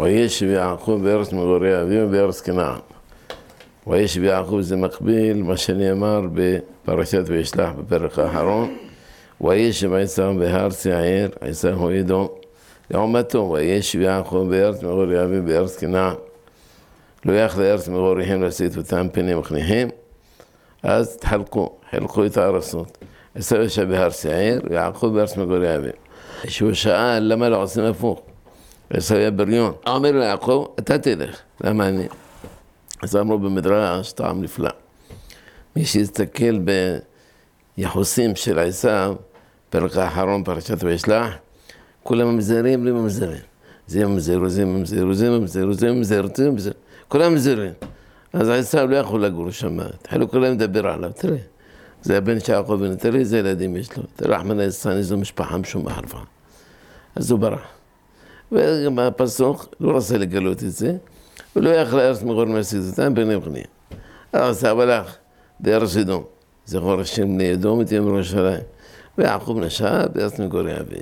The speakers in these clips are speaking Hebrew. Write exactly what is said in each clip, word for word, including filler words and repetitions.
וישב יעקב בארץ מגורי אביו בארץ כנען. וישב יעקב זה מקביל מה שנאמר בפרשת וישלח בפרק האחרון. וישב עשיו בהר שעיר, עשיו הוא אדום. לעומתו, וישב יעקב בארץ מגורי אביו בארץ כנען. לא יח לארץ מגוריהם לשאת אותם פנים וכניהם. אז תחלקו, חלקו את הארצות. עשיו ישב בהר שעיר, ויעקב בארץ מגורי אביו. שהוא שאל למה לא עושים הפוך. עשיו היה בריון. אומר ליעקב, אתה תלך. למה אני? אז אמרו במדרש, טעם נפלא. מי שיסתכל ביחוסים של עשיו, פרק האחרון פרשת וישלח, כולם ממזרים, לא ממזרים. זה ממזר, זה ממזר, זה ממזר, זה ממזר, זה ממזר. כולם ממזרים. אז עשיו לא יכול לגור שם. התחילו כולם לדבר עליו, תראה. זה הבן שיעקב בן, תראה איזה ילדים יש לו. תראה, רחמנא ליצלן, איזו משפחה משומחת. אז הוא ברח. וגם הפסוק לא רצה לגלות את זה, ולא יכל לארץ מגורים לשאת אותם פנים וכניהם. אז עשיו הלך בארץ אדום, זכור השם בני אדום את יום ירושלים, ויעקב נשב בארץ מגורי אביו.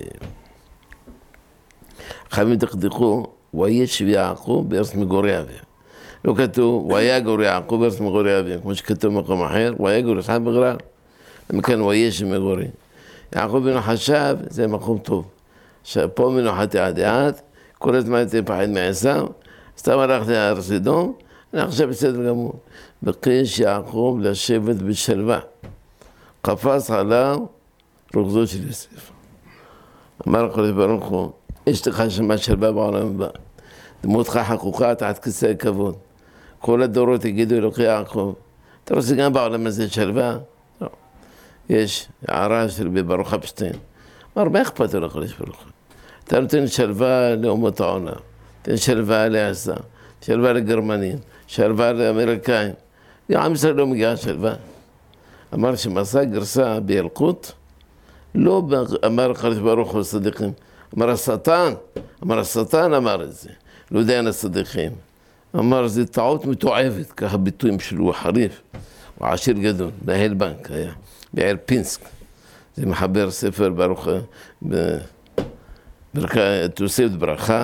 חכמים דקדקו, וישב יעקב בארץ מגורי אביו. לא כתוב, ויגור יעקב בארץ מגורי אביו, כמו שכתוב במקום אחר, ויגור יצחק בגרר. מכאן וישב מגורי. יעקב בנו חשב, זה מקום טוב. פה מנוחתי עד עד, כל הזמן הייתי פחד מעשיו, סתם הלכתי לארץ אדום, אני חושב בסדר גמור. ביקש יעקב לשבת בשלווה, קפץ עליו רוגזו של יוסף. אמר הקדוש ברוך הוא, יש לך שמה שלווה בעולם הבא, דמותך חקוקה תחת כיסא כבוד. כל הדורות יגידו אלוקי יעקב, אתה רוצה גם בעולם הזה שלווה? לא. יש הערה של ברוך אפשטיין. אמר, מה אכפת לו לקדוש ברוך הוא? אתה נותן שלווה לאומות העולם, תן שלווה לעזה, שלווה לגרמנים, שלווה לאמריקאים. עם ישראל לא מגיעה שלווה. אמר שמסע גרסה בילקוט, לא אמר הקדוש ברוך הוא לצדיקים, אמר השטן, אמר השטן אמר את זה, לא יודע הצדיקים. אמר, זה טעות מתועבת, ככה ביטויים שלו, הוא חריף, הוא עשיר גדול, מנהל בנק היה, בעיר פינסק. זה מחבר ספר ברוך, תוספת ברכה,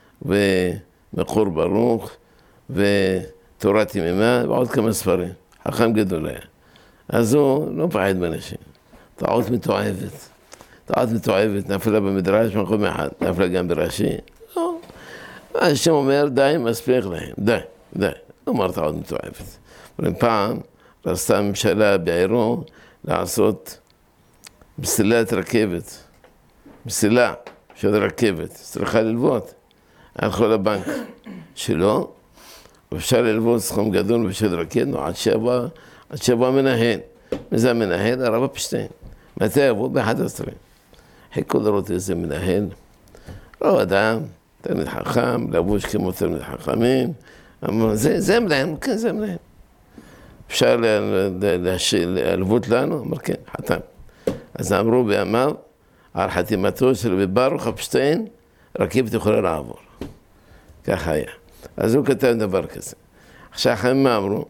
ומקור ברוך, ותורת ימימה, ועוד כמה ספרים. חכם גדול היה. אז הוא לא פחד מאנשים. טעות מתועבת. טעות מתועבת, נפלה במדרש במקום אחד, נפלה גם ברש"י. לא. השם אומר, די, מספיק להם. די, די. לא אומר טעות מתועבת. אבל פעם רצתה הממשלה בעירו לעשות מסילת רכבת, מסילה של רכבת, צריכה ללוות. הלכו לבנק שלו, ואפשר ללוות סכום גדול בשביל רכבת, עד שבוע, עד שבוע מנהל. מזה המנהל, הרב אפשטיין. מתי יבוא? באחד עשרה. חיכו לראות איזה מנהל. לא אדם, תלמיד חכם, לבוש כמו תלמיד חכמים. זה, זה מנהל, כן, זה מנהל. אפשר ללוות לנו? אמר כן, חתם. אז אמרו בימיו, על חתימתו של ברוך אפשטיין, רכבת יכולה לעבור. ככה היה. אז הוא כתב דבר כזה. עכשיו חכמים אמרו,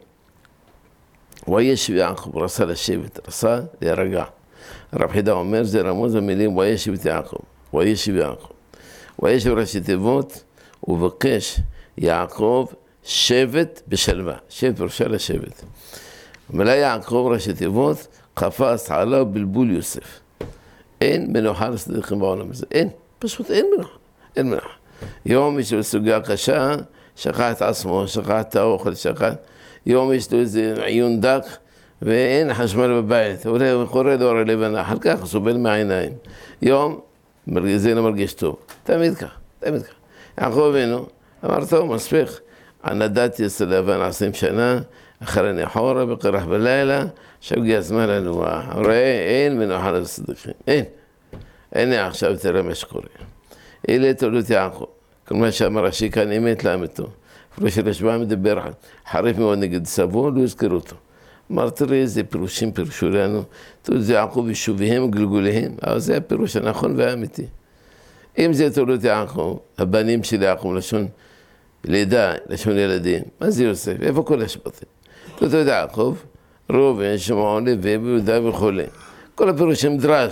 וישב יעקב, רצה לשבת, רצה להירגע. רב חידה אומר, זה רמוז המילים, וישב את יעקב, וישב יעקב. וישב ראשי תיבות, ובקש יעקב שבט בשלווה. שבט פרשה לשבת. מלא יעקב ראשי תיבות, קפץ עליו בלבול יוסף. אין מנוחה לצדיקים בעולם הזה. אין, פשוט אין מנוחה. אין מנוחה. יום יש לו סוגיה קשה, שכח את עצמו, שכח את האוכל, שכח. יום יש לו איזה עיון דק, ואין חשמל בבית. הוא קורא דור הלבנה, אחר כך הוא סובל מהעיניים. יום, זה לא מרגיש טוב. תמיד כך, תמיד כך. יעקב אבינו, אמר טוב, מספיק. נדדתי אצל לבן עשרים שנה, אחרי נחורה בקרח בלילה, עכשיו הגיע הזמן לנוח. ראה, אין מנוחה לצדיקים, אין. הנה עכשיו תראה מה שקורה. אלה תולדות יעקב. כל מה שאמר רש"י כאן אמת לאמתו. אפילו שרשב"א מדבר חריף מאוד נגד סבו, לא יזכרו אותו. אמר תראה איזה פירושים פירשו לנו, תולדות יעקב יישוביהם וגלגוליהם, אבל זה הפירוש הנכון והאמיתי. אם זה תולדות יעקב, הבנים של יעקב לשון לידה, לשון ילדים, מה זה יוסף? איפה כל השבטים? תולדות יעקב, ראובן, שמעון, לוי, יהודה וכו'. כל הפירושים דרש,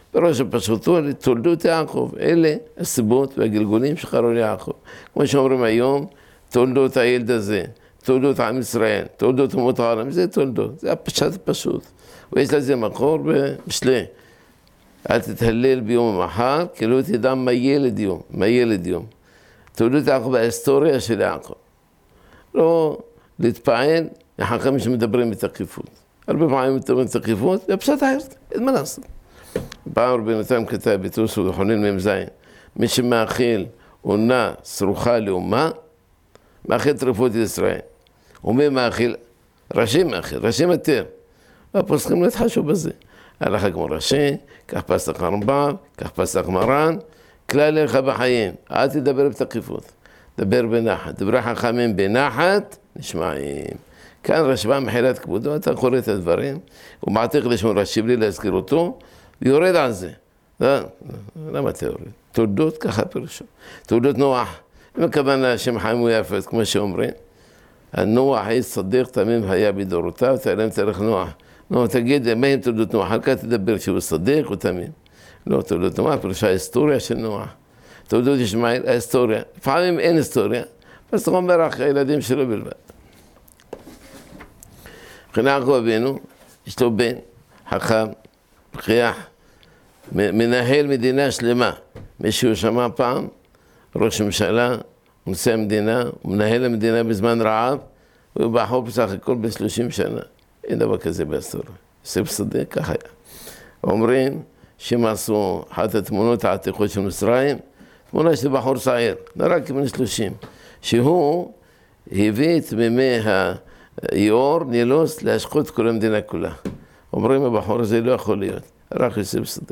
בראש הפשוטו לתולדות יעקב, אלה הסיבות והגלגולים שקרו ליעקב. כמו שאומרים היום, תולדות הילד הזה, תולדות עם ישראל, תולדות אומות העולם, זה תולדות, זה הפשט הפשוט. ויש לזה מקור במשלי. אל תתהלל ביום המחר, כי לא תדע מה ילד יום, מה ילד יום. תולדות יעקב ההיסטוריה של יעקב. לא להתפעל, לחכמים שמדברים בתקיפות. הרבה פעמים מדברים בתקיפות, זה פשט אחרת, אין מה לעשות. פעם רבי נתן כתב בתוספות וחונן מ"ז, מי שמאכיל עונה סרוחה לאומה, מאכיל טרפות ישראל. ומי מאכיל? ראשי מאכיל, ראשי מתר. והפוסקים לא התחשו בזה. הלכה כמו ראשי, כך פסק הרמב"ם, כך פסק מרן, כלל לך בחיים, אל תדבר בתקיפות, דבר בנחת, דברי חכמים בנחת, נשמעים. כאן רשב"ם מחילת כבודו, אתה קורא את הדברים, הוא מעתיק לשמור רש"י בלי להזכיר אותו, ויורד על זה. לא, למה אתה יורד? תולדות ככה פירושו. תולדות נוח. אם הכוונה לשם חיים ויפת, כמו שאומרים, הנוח איש צדיק תמים היה בדורותיו, תעלם צריך נוח. נו, תגיד, מה הם תולדות נוח? אחר כך תדבר שהוא צדיק או תמים. לא, תולדות נוח, פירושה ההיסטוריה של נוח. תולדות ישמעאל, ההיסטוריה. לפעמים אין היסטוריה, אז אתה אומר רק הילדים שלו בלבד. מבחינה יעקב אבינו, יש לו בן, חכם, פחיח, מנהל מדינה שלמה. מישהו שמע פעם, ראש ממשלה, נושא המדינה, הוא מנהל המדינה בזמן רעב, הוא בחור בסך הכל ב-שלושים שנה. אין דבר כזה בהיסטוריה. יוסף צדיק, ככה היה. אומרים שהם עשו אחת התמונות העתיקות של מצרים, תמונה של בחור צעיר, נראה כבן שלושים, שהוא הביא את מימי היאור נילוס להשקות כל המדינה כולה. אומרים הבחור הזה לא יכול להיות, רק יוסף צדיק.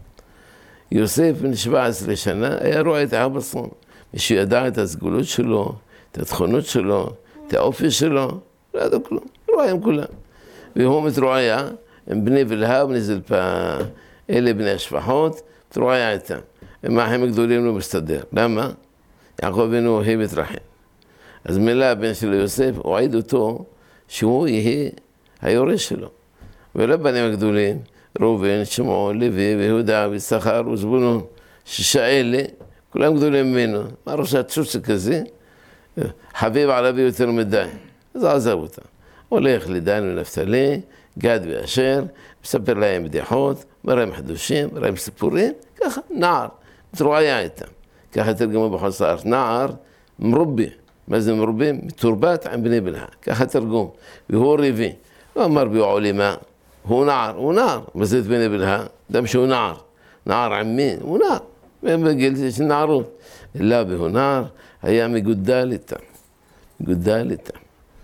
יוסף בן שבע עשרה שנה היה רואה את האבסון, מי שידע את הסגולות שלו, את התכונות שלו, את האופי שלו, לא ידע כלום, רואה עם כולם. והוא מתרועע עם בני בלהה ובני זלפה, אלה בני השפחות, מתרועע איתם. הם האחים הגדולים לא מסתדר. למה? יעקב אבינו אוהב את רחל. אז מילה הבן שלו יוסף, הוא עיד אותו שהוא יהיה היורש שלו. ולא בנים הגדולים, ראובן, שמעון, לוי, ויהודה, ויששכר וזבולון, שישה אלה, כולם גדולים ממנו. מה ראש הצ'וצ'ק כזה? חביב עליו יותר מדי. אז עזב אותם. הולך לדן ונפתלי, גד ואשר, מספר להם בדיחות, מראה עם חידושים, מראה עם סיפורים, ככה, נער, מתרועע איתם. ככה תרגמו בחוץ לארץ, נער מרובי. מה זה מרובי? מתורבת עם בני בלהה. ככה תרגום. והוא ריבי. לא אמר בי עולמה, הוא נער, הוא נער. מה זה את בני בלהה? אדם שהוא נער. נער עמי, הוא נער. בגיל של נערות. אלא והוא נער, היה מגודל איתם. מגודל איתם.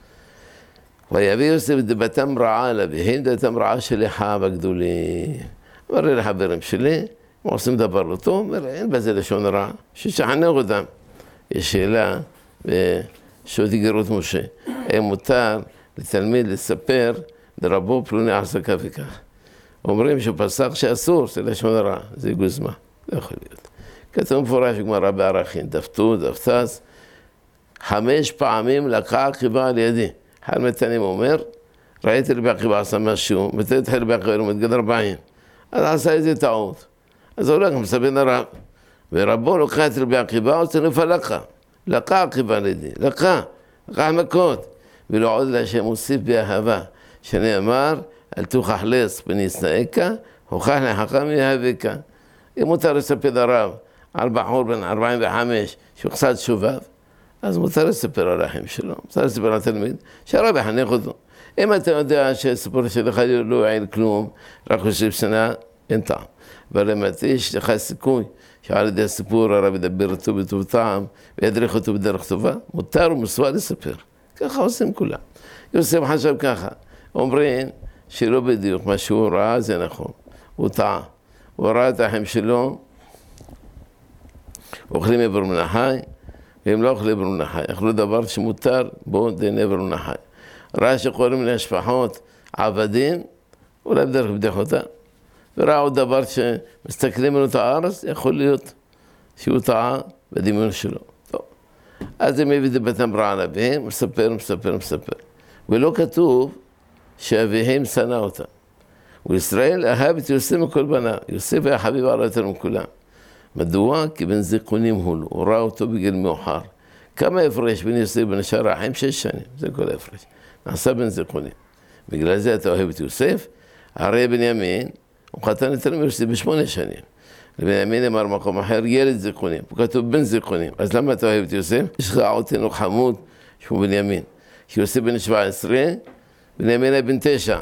ויביא יוסף דבתם רעה לביהם, דבתם רעה של אחיו הגדולים. אמר לי לחברים שלי, הם עושים דבר לא טוב, אומר, אין בזה לשון רע, ששחנך אותם. יש שאלה בשו"ת גרות משה, היה מותר לתלמיד לספר לרבו פלוני עשה כך וכך. אומרים שהוא פסק שאסור, זה לשון רע, זה גוזמה, לא יכול להיות. כתוב מפורש בגמרא בערכין, דפתו, דפתס, חמש פעמים לקחה עקיבה על ידי. אחד מתנים אומר, ראיתי רבי עקיבא עשה משהו, מתנת רבי עקיבא, הוא מתגד ארבעים. אז עשה איזה טעות. אז הוא הולך, מספר לרב. ורבו לוקחה את רבי עקיבא, עושה נפה לקחה. לקחה עקיבא על ידי, לקחה, לקחה מכות. ולא עוד לה שמוסיף באהבה, שנאמר, אל תוכח לס בנישנאיך, הוכח לחכם יהבך. אם מותר לספר לרב על בחור בן ארבעים וחמש, שהוא קצת שובב, אז מותר לספר על האחים שלו, מותר לספר על התלמיד, שהרב יחנך אותו. אם אתה יודע שהסיפור שלך לא יעיל כלום, רק חושב שנה, אין טעם. אבל אם יש לך סיכוי שעל ידי הסיפור הרב ידבר אותו בטוב טעם, וידריך אותו בדרך טובה, מותר ומסוע לספר. ככה עושים כולם. יוסף חשב ככה, אומרים שלא בדיוק, מה שהוא ראה זה נכון, הוא טעה. הוא ראה את האחים שלו, אוכלים עבר מן החי, והם לא אוכלים עבר מן החי, אכלו דבר שמותר בו דין עבר מן החי. ראה שקוראים מן השפחות עבדים, אולי בדרך בדיחותה. וראה עוד דבר שמסתכלים על את הארץ, יכול להיות שהוא טעה בדמיון שלו. טוב. אז הם הביא דבתם רעה לאביהם, מספר, מספר, מספר. ולא כתוב שאביהם שנא אותם. וישראל אהב את יוסף מכל בניו. יוסף היה חביב הרבה יותר מכולם. מדוע? כי בן זיכונים הוא לו, הוא ראה אותו בגיל מאוחר. כמה הפרש בין יוסף ובן שאר האחים? שש שנים, זה כל הפרש. נעשה בן זיכונים. בגלל זה אתה אוהב את יוסף. הרי בנימין, הוא חתן יותר מיוסף בשמונה שנים. לבנימין אמר מקום אחר, ילד זיכונים. הוא כתוב בן זיכונים. אז למה אתה אוהב את יוסף? יש לך עוד תינוק חמוד שהוא בנימין. יוסף בן שבע עשרה, בנימין היה בן תשע.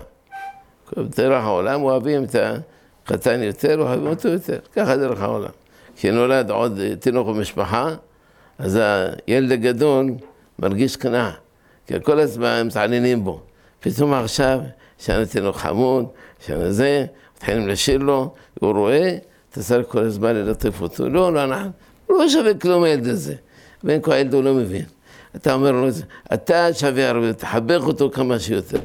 דרך העולם אוהבים את הקטן יותר, אוהבים אותו יותר. ככה דרך העולם. כשנולד עוד תינוק במשפחה, אז הילד הגדול מרגיש קנאה. כי כל הזמן מתעניינים בו. פתאום עכשיו, שאני תינוק חמוד, שאני זה, מתחילים לשיר לו, והוא רואה, אתה צריך כל הזמן ללטף אותו. לא, לא, אנחנו, הוא לא שווה כלום הילד הזה. בין כל הילד הוא לא מבין. אתה אומר לו, אתה שווה הרבה, תחבק אותו כמה שיותר.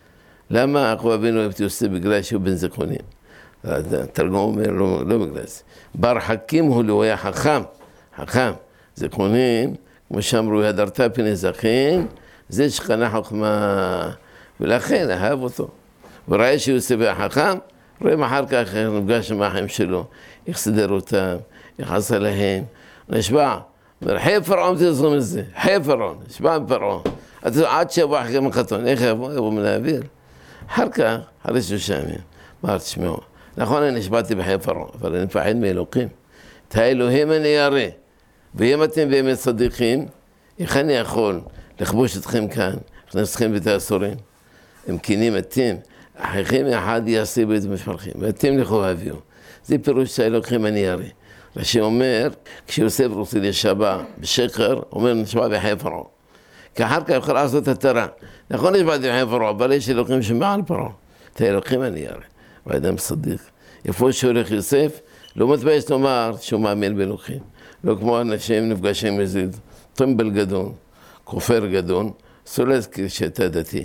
למה אנחנו אבינו אוהב את יוסף? בגלל שהוא בן זיכונים. התרגום אומר, לא, לא בגלל זה. בר חכים הוא לו, היה חכם, חכם. זיכונים, כמו שאמרו, הדרת פני זכין, זה שכנה חוכמה, ולכן אהב אותו. וראה שיוסף היה חכם, רואים אחר כך נפגש עם האחים שלו, איך סדר אותם, איך עשה להם, נשבע, אומר, חי פרעון תזרום את זה, חי פרעון, נשבע מפרעון, עד שיבוא אחרי מחתון, איך יבוא? יבוא מן האוויר. אחר כך, אחרי שלושה ימים, אמר, תשמעו, נכון, אני נשבעתי בחי פרעון, אבל אני מפחד מאלוקים. את האלוהים אני ירא, ואם אתם באמת צדיקים, איך אני יכול לכבוש אתכם כאן, הכנס אתכם בית האסורים? הם כינים אתם, אחיכם אחד יעשה בית משפחים, ואתם לכו הביאו. זה פירוש שהאלוהים אני ירא. רש"י אומר, כשיוסף רוצה להישבע בשקר, אומר נשבע בחי פרעון. כי אחר כך יכול לעשות את התרה. נכון נשבעתי בחי פרעון, אבל יש אלוהים שמעל פרעון. את האלוהים אני ירא. ואדם צדיק. איפה שהולך יוסף, לא מתבייש לומר שהוא מאמין באלוהים. לא כמו אנשים נפגשים איזה טמבל גדול, כופר גדול, סולד כשאתה דתי.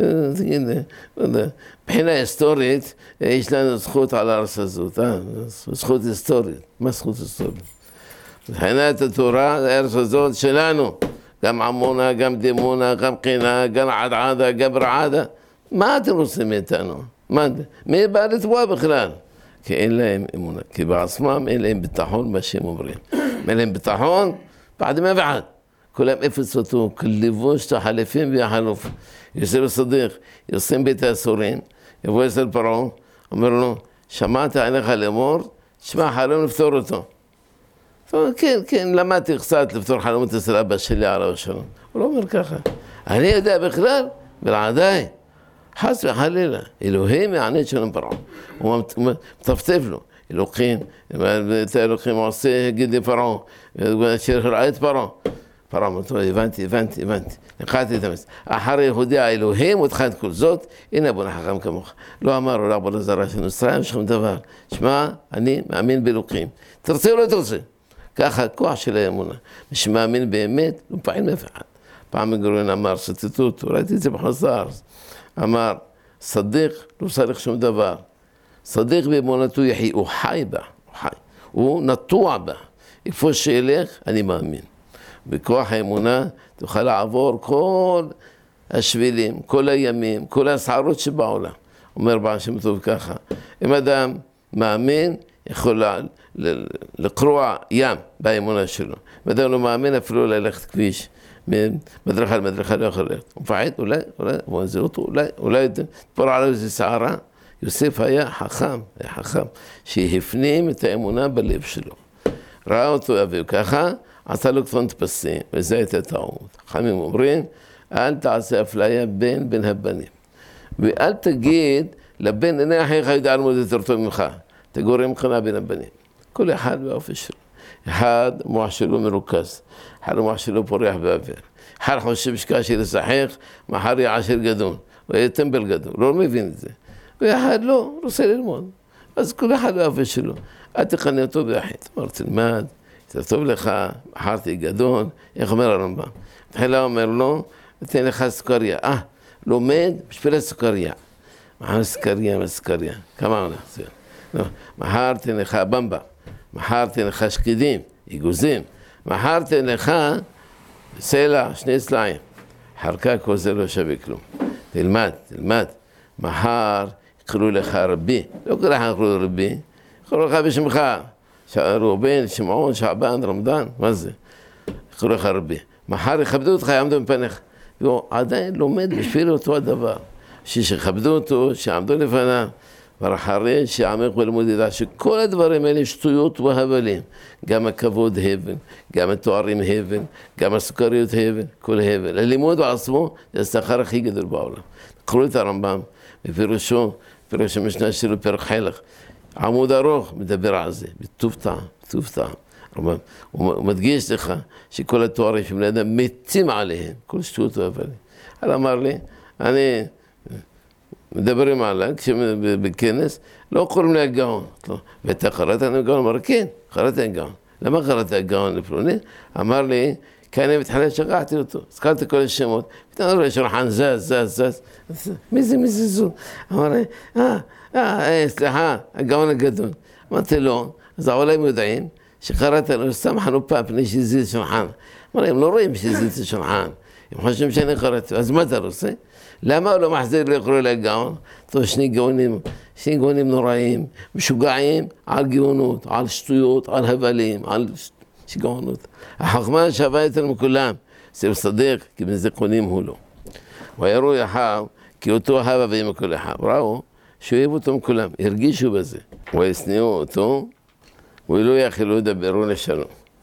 מבחינה היסטורית, יש לנו זכות על הארץ הזאת, זכות היסטורית. מה זכות היסטורית? מבחינת התורה, הארץ הזאת שלנו, גם עמונה, גם דימונה, גם קינה, גם עדעדה, גם רעדה. מה אתם רוצים מאיתנו? מי בא לתבוע בכלל? כי אין להם אמונה, כי בעצמם אין להם ביטחון מה שהם אומרים. אין להם ביטחון, בעד מה ועד. כולם אפס אותו, כלבוש, תחלפים ויחלוף. יוסף הצדיק, יוסף בית האסורים, יבוא אצל פרעה, אומר לו, שמעת עליך לאמור, תשמע חלום לפתור אותו. כן, כן, למדתי קצת לפתור חלומות אצל אבא שלי עליו השלום. הוא לא אומר ככה. אני יודע בכלל, בלעדיי. חס וחלילה, אלוהים יענה את שלום פרעה. הוא מטפטף לו, אלוהים, את האלוהים עושה גידי פרעה, אשר ראה את פרעה. פרעה אמר, הבנתי, הבנתי, הבנתי, נקעתי את המס. אחר יהודי האלוהים ותך את כל זאת, הנה בוא נחכם כמוך. לא אמר, הולך בו לזרה של נוצריים, שום דבר. שמע, אני מאמין באלוהים. תרצה או לא תרצה? ככה הכוח של האמונה. מי שמאמין באמת, לא פעיל מאף אחד. פעם בן-גוריון אמר, סציטוט, ראיתי את זה בחוץ לארץ. אמר, צדיק לא צריך שום דבר. צדיק באמונתו יחי, הוא חי בה, הוא חי. הוא נטוע בה. איפה שילך, אני מאמין. בכוח האמונה תוכל לעבור כל השבילים, כל הימים, כל הסערות שבעולם. אומר בעל שם טוב ככה, אם אדם מאמין, יכול לקרוע ים באמונה שלו. אם אדם לא מאמין, אפילו ללכת כביש. מדרכה למדרכה לא יכול ללכת. הוא מפחד, אולי, אולי, הוא עזר אותו, אולי, אולי תפור עליו איזה שערה. יוסף היה חכם, היה חכם, שהפנים את האמונה בלב שלו. ראה אותו אביו ככה, עשה לו כפון תפסים, וזה הייתה טעות. חכמים אומרים, אל תעשה אפליה בין בין הבנים. ואל תגיד, לבן עיני אחיך יודע ללמוד יותר טוב ממך. תגורם מבחינה בין הבנים. כל אחד באופן שלו. אחד מוח שלו מרוכז, אחד מוח שלו פורח באוויר. אחד חושב שקשה לשחק, מחר יהיה עשיר גדול, ויהיה טמבל גדול, לא מבין את זה. ואחד לא, רוצה ללמוד. אז כל אחד באופן שלו. אל תכנה אותו ביחיד. אמר, תלמד, זה טוב לך, מחר תהיה גדול. איך אומר הרמב"ם? תחילה אומר לו, תן לך סוכריה. אה, לומד בשביל הסוכריה. מחר סוכריה, מה סוכריה? כמה עולה? מחר תן לך במבה. מחר תן לך שקדים, אגוזים. מחר תן לך סלע, שני סלעים. אחר כך כל זה לא שווה כלום. תלמד, תלמד. מחר קראו לך רבי, לא קראו לך קראו רבי, קראו לך בשמך, ראובן, שמעון, שעבן, רמדאן, מה זה? קראו לך רבי. מחר יכבדו אותך, יעמדו מפניך. והוא עדיין לומד בשביל אותו הדבר. שיכבדו אותו, שיעמדו לפניו. ואחרי שיעמק בלימוד ידע שכל הדברים האלה שטויות והבלים. גם הכבוד הבל, גם התוארים הבל, גם הסוכריות הבל, כל הבל. הלימוד בעצמו זה השכר הכי גדול בעולם. קראו את הרמב"ם, בפירושו, פירוש המשנה שלו פרק חלק. עמוד ארוך מדבר על זה, בטוב טעם, בטוב טעם. הוא מדגיש לך שכל התוארים שבני אדם מתים עליהם, כל שטות והבלים. הוא אמר לי, אני... מדברים עליי, כשבכנס, לא קוראים לי הגאון. ואתה קראת אני הגאון? אמר, כן, קראתי הגאון. למה קראת הגאון לפלוני? אמר לי, כי אני מתחילת שכחתי אותו. הזכרתי כל השמות. פתאום אמר לי, שולחן זז, זז, זז. מי זה, מי זה זו? אמר לי, אה, אה, סליחה, הגאון הגדול. אמרתי לו, אז העולם יודעים שקראת לו, סתם חנופה, פני שזיז שולחן. אמר לי, הם לא רואים שזיז שולחן. הם חושבים שאני קראתי. אז מה אתה רוצה? למה הוא לא מחזיר לקרוא לגאון? טוב, שני גאונים, שני גאונים נוראים, משוגעים על גאונות, על שטויות, על הבלים, על שגאונות. החכמה שווה יותר מכולם, זה מסדק, כי בזה קונים הוא לא. ויראו יחב, כי אותו אהב אביהם מכל אחד. ראו, שאוהב אותו מכולם, הרגישו בזה. וישנאו אותו, ולא יכלו לדברו לשלום.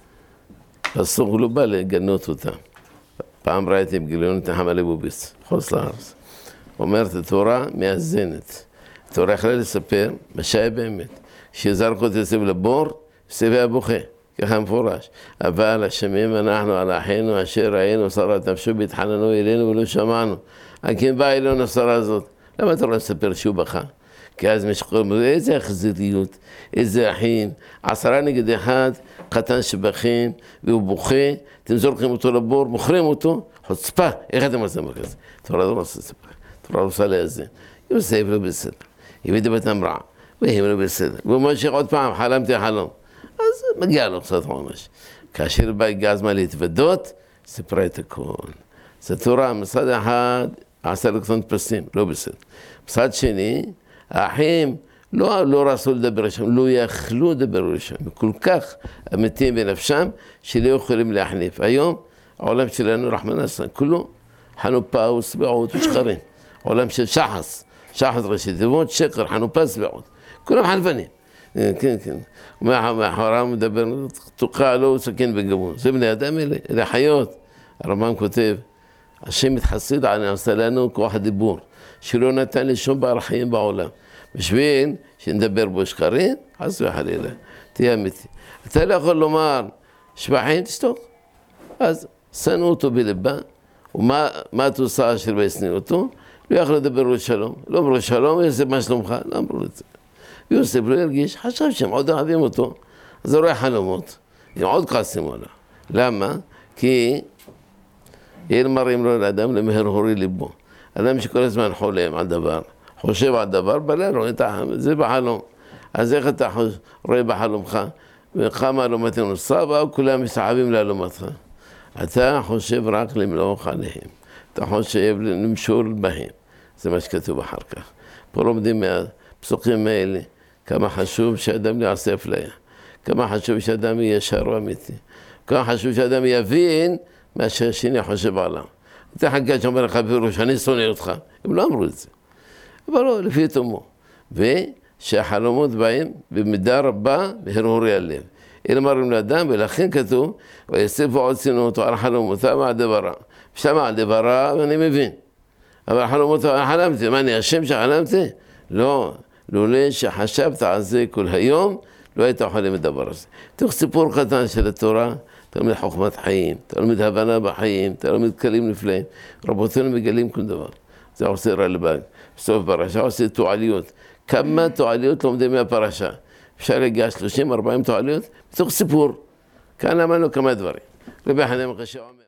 בסוף הוא לא בא לגנות אותם. פעם ראיתי בגיליון את נחמה ליבוביץ, חוץ לארץ. אומרת, התורה מאזנת. התורה יכלה לספר, מה שהיה באמת. שזרקו את יוסף לבור, יוסף היה בוכה, ככה מפורש. אבל השמים אנחנו על אחינו אשר ראינו, שרת נפשו בהתחננו אלינו ולא שמענו. כן באה אלינו השרה הזאת. למה אתה לא לספר שהוא בכה? כי אז משקול, איזה אכזריות, איזה אחים, עשרה נגד אחד, חתן שבכים, והוא בוכה, אתם זורקים אותו לבור, מוכרים אותו, חוצפה, איך אתם עושים כזה? תורה לא עושה ספר, תורה עושה לאזן. יוסף לא בסדר, יביד בתם רע, והם לא בסדר. והוא ממשיך עוד פעם, חלמתי חלום. אז מגיע לו קצת עונש. כאשר בא גזמה להתוודות, סיפרה את הכל. זו תורה, מצד אחד, עשה לו קצת פסים, לא בסדר. מצד שני, האחים לא, לא רצו לדבר ראשון, לא יכלו לדבר ראשון. כל כך אמיתיים בנפשם, שלא יכולים להחליף. היום, העולם שלנו, רחמנא ליצלן, כולו חנופה ושבעות ושקרים. עולם של שחס, שחס ראשי תיבות, שקר, חנופה ושבעות. כולם חלפנים. כן, כן. מאחורם מדבר, תוקע לא סכין בגבון. זה בני אדם אלה, אלה חיות. הרמב"ם כותב, השם מתחסד עלינו, עשה לנו כוח הדיבור, שלא נתן לי שום בעל חיים בעולם. בשביל שנדבר בו שקרים, חס וחלילה, תהיה אמיתי. אתה לא יכול לומר, שבחים תשתוק. אז שנאו אותו בלבה, ומה את עושה אשר וישנאו אותו? לא יכול לדבר לו שלום. לא אמרו שלום, יוסף מה שלומך? לא אמרו את זה. יוסף לא הרגיש, חשב שהם עוד אוהבים אותו. אז הוא רואה חלומות, הם עוד כעסים עליו. למה? כי אין מראים לו לאדם למהרהורי ליבו. אדם שכל הזמן חולם על דבר, חושב על דבר, בלילה רואה את העם, זה בחלום. אז איך אתה רואה בחלומך? וכמה אלומתים נוספה, וכולם מסעבים לאלומתך. אתה חושב רק למלוך עליהם. אתה חושב למשול בהם. זה מה שכתוב אחר כך. פה לומדים מהפסוקים האלה, כמה חשוב שאדם יעשה אפליה. כמה חשוב שאדם יהיה ישר ואמיתי. כמה חשוב שאדם יבין מה שהשני חושב עליו. אתה חכה שאומר לך פירוש, אני שונא אותך. הם לא אמרו את זה. אבל לא, לפי תומו. ושהחלומות בהם במידה רבה בהרהורי הלב. אלה מראים לאדם, ולכן כתוב, ויוסף עוד שנאו אותו על חלומותיו ועל דברה. שמע על דברה ואני מבין. אבל חלומותיו, חלמתי, מה אני השם שחלמתי? לא, לולא שחשבת על זה כל היום, לא היית חולם את דבר הזה. תוך סיפור קטן של התורה, תלמיד חוכמת חיים, תלמיד הבנה בחיים, תלמיד כלים נפלאים. רבותינו מגלים כל דבר. זה עושה רלב"ג. בסוף פרשה עושה תועליות. כמה תועליות לומדים מהפרשה? אפשר להגיע שלושים ארבעים תועליות בתוך סיפור. כאן למדנו כמה דברים. רבי חנין מחשב